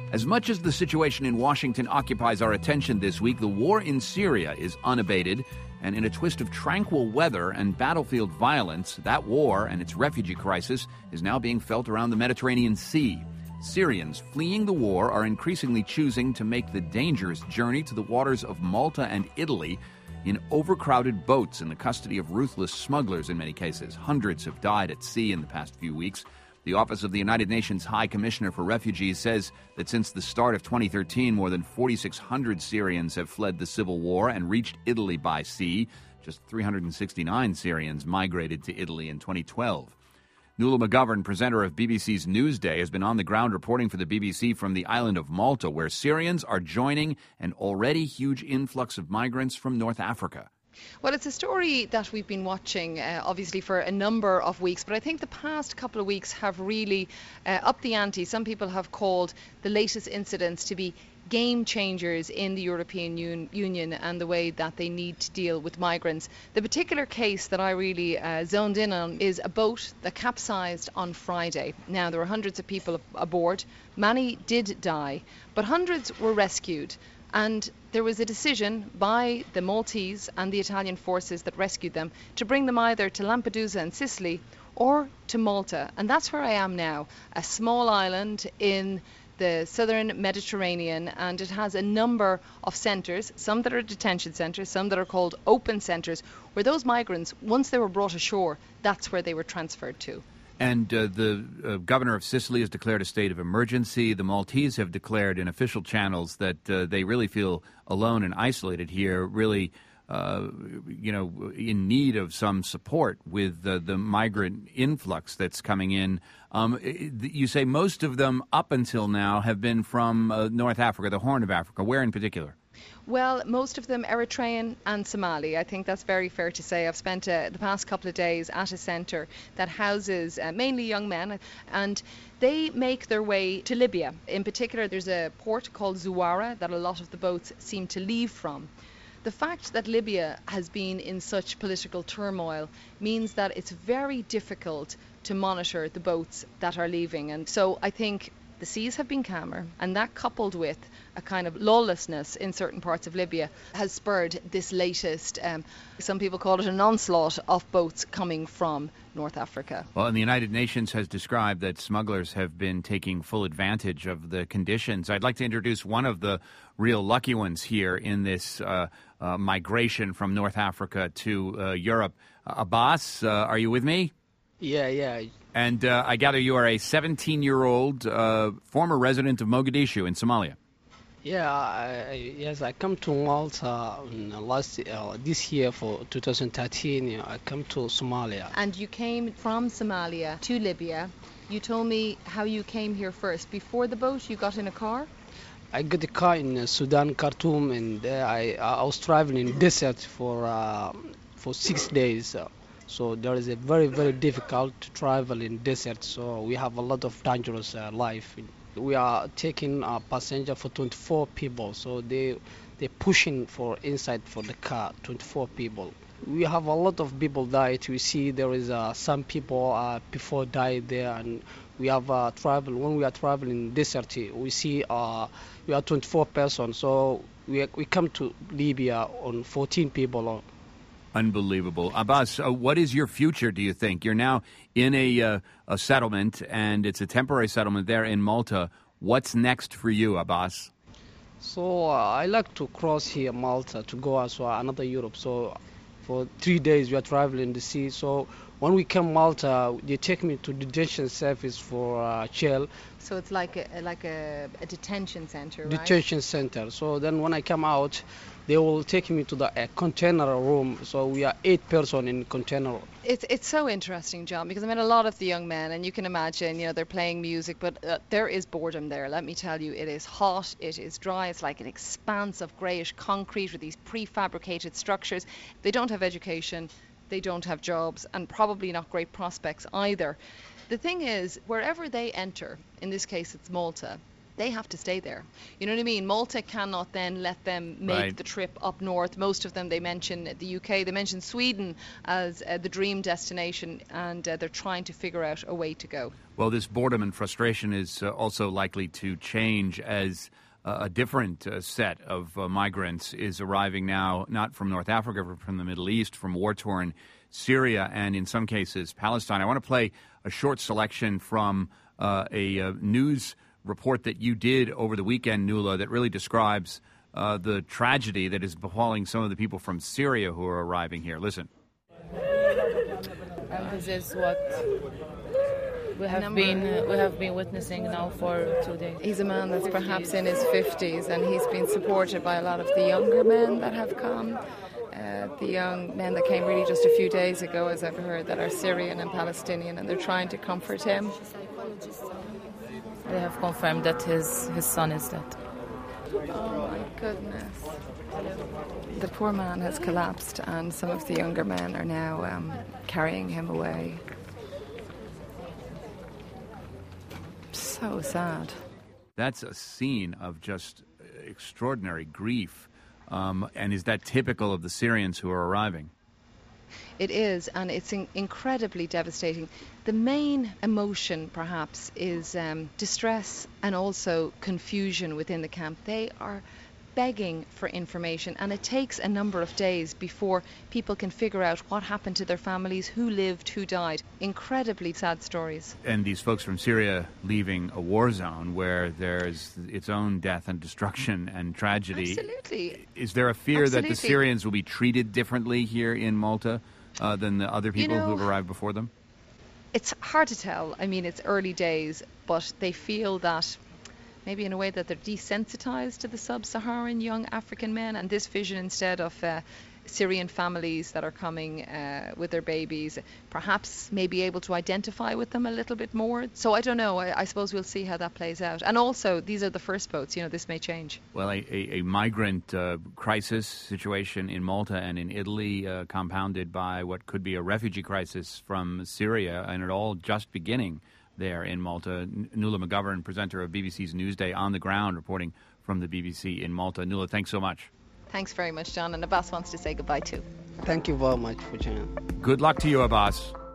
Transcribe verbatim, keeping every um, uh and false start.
As much as the situation in Washington occupies our attention this week, the war in Syria is unabated, and in a twist of tranquil weather and battlefield violence, that war and its refugee crisis is now being felt around the Mediterranean Sea. Syrians fleeing the war are increasingly choosing to make the dangerous journey to the waters of Malta and Italy in overcrowded boats in the custody of ruthless smugglers in many cases. Hundreds have died at sea in the past few weeks. The Office of the United Nations High Commissioner for Refugees says that since the start of twenty thirteen, more than forty-six hundred Syrians have fled the civil war and reached Italy by sea. Just three hundred sixty-nine Syrians migrated to Italy in twenty twelve. Nuala McGovern, presenter of B B C's Newsday, has been on the ground reporting for the B B C from the island of Malta, where Syrians are joining an already huge influx of migrants from North Africa. Well, it's a story that we've been watching, uh, obviously, for a number of weeks, but I think the past couple of weeks have really uh, upped the ante. Some people have called the latest incidents to be game changers in the European Un- Union and the way that they need to deal with migrants. The particular case that I really uh, zoned in on is a boat that capsized on Friday. Now, there were hundreds of people aboard. Many did die, but hundreds were rescued. And there was a decision by the Maltese and the Italian forces that rescued them to bring them either to Lampedusa in Sicily or to Malta. And that's where I am now, a small island in the southern Mediterranean, and it has a number of centres, some that are detention centres, some that are called open centres, where those migrants, once they were brought ashore, that's where they were transferred to. And uh, the uh, governor of Sicily has declared a state of emergency. The Maltese have declared in official channels that uh, they really feel alone and isolated here, really, uh, you know, in need of some support with uh, the migrant influx that's coming in. Um, you say most of them up until now have been from uh, North Africa, the Horn of Africa. Where in particular? Well, most of them Eritrean and Somali. I think that's very fair to say. I've spent uh, the past couple of days at a centre that houses uh, mainly young men, and they make their way to Libya. In particular, there's a port called Zuwara that a lot of the boats seem to leave from. The fact that Libya has been in such political turmoil means that it's very difficult to monitor the boats that are leaving. And so I think the seas have been calmer, and that, coupled with a kind of lawlessness in certain parts of Libya, has spurred this latest, um, some people call it an onslaught of boats coming from North Africa. Well, and the United Nations has described that smugglers have been taking full advantage of the conditions. I'd like to introduce one of the real lucky ones here in this uh, uh, migration from North Africa to uh, Europe. Uh, Abbas, uh, are you with me? Yeah, yeah. And uh, I gather you are a seventeen-year-old uh, former resident of Mogadishu in Somalia. Yeah, I, yes, I come to Malta last uh, this year for two thousand thirteen. You know, I come to Somalia. And you came from Somalia to Libya. You told me how you came here first. Before the boat, you got in a car? I got a car in Sudan, Khartoum, and uh, I I was traveling in desert for uh, for six days. Uh, So there is a very, very difficult to travel in desert. So we have a lot of dangerous uh, life. We are taking a passenger for twenty-four people. So they they pushing for inside for the car, twenty-four people. We have a lot of people died. We see there is uh, some people uh, before died there, and we have uh, travel. When we are traveling desert, we see uh, we are twenty-four persons. So we we come to Libya on fourteen people. Unbelievable. Abbas, uh, what is your future, do you think? You're now in a, uh, a settlement, and it's a temporary settlement there in Malta. What's next for you, Abbas? So uh, I like to cross here Malta to go as well, another Europe. So for three days we are traveling the sea. So when we come Malta, they take me to detention service for uh, jail. So it's like a like a, a detention center, right? Detention center. So then when I come out, they will take me to the uh, container room. So we are eight person in container. It's it's so interesting, John, because I met a lot of the young men, and you can imagine, you know, they're playing music, but uh, there is boredom there. Let me tell you, it is hot, it is dry, it's like an expanse of greyish concrete with these prefabricated structures. They don't have education, they don't have jobs, and probably not great prospects either. The thing is, wherever they enter, in this case it's Malta, they have to stay there. You know what I mean? Malta cannot then let them make Right. the trip up north. Most of them, they mention the U K, they mention Sweden as uh, the dream destination, and uh, they're trying to figure out a way to go. Well, this boredom and frustration is uh, also likely to change as uh, a different uh, set of uh, migrants is arriving now, not from North Africa, but from the Middle East, from war-torn Syria, and in some cases Palestine. I want to play a short selection from uh, a uh, news report that you did over the weekend, Nuala, that really describes uh, the tragedy that is befalling some of the people from Syria who are arriving here. Listen. And this is what we have been uh, we have been witnessing now for two days. He's a man that's perhaps in his fifties, and he's been supported by a lot of the younger men that have come. Uh, the young men that came really just a few days ago, as I've heard, that are Syrian and Palestinian, and they're trying to comfort him. They have confirmed that his, his son is dead. Oh my goodness. The poor man has collapsed, and some of the younger men are now um, carrying him away. So sad. That's a scene of just extraordinary grief. Um, and is that typical of the Syrians who are arriving? It is, and it's in- incredibly devastating. The main emotion, perhaps, is um, distress and also confusion within the camp. They are begging for information, and it takes a number of days before people can figure out what happened to their families, who lived, who died. Incredibly sad stories. And these folks from Syria leaving a war zone where there's its own death and destruction and tragedy. Absolutely. Is there a fear Absolutely. that the Syrians will be treated differently here in Malta uh, than the other people You know, who've arrived before them? It's hard to tell. I mean, it's early days, but they feel that maybe in a way that they're desensitized to the sub-Saharan young African men, and this vision instead of uh, Syrian families that are coming uh, with their babies, perhaps may be able to identify with them a little bit more. So I don't know. I, I suppose we'll see how that plays out. And also, these are the first boats. You know, this may change. Well, a, a, a migrant uh, crisis situation in Malta and in Italy, uh, compounded by what could be a refugee crisis from Syria, and it all just beginning there in Malta. Nuala McGovern, presenter of B B C's Newsday, on the ground, reporting from the B B C in Malta. Nuala, thanks so much. Thanks very much, John. And Abbas wants to say goodbye too. Thank you very much for joining. Good luck to you, Abbas.